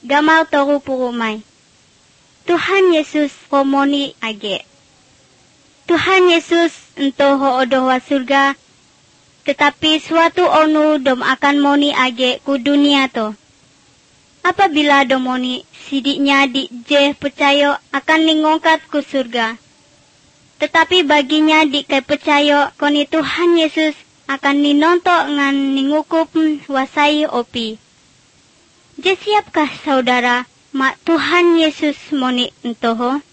gamal toru purumay. Tuhan Yesus romoni age. Tuhan Yesus ento hoodoh wa surga, tetapi suatu onu dom akan moni age ku dunia to. Apabila domoni sidiknya di je percaya akan ningongkat ku surga. Tetapi baginya di ke percaya koni Tuhan Yesus akan ninonto ngan ningukup wasai opi. Je siapkah saudara mak Tuhan Yesus moni entoho?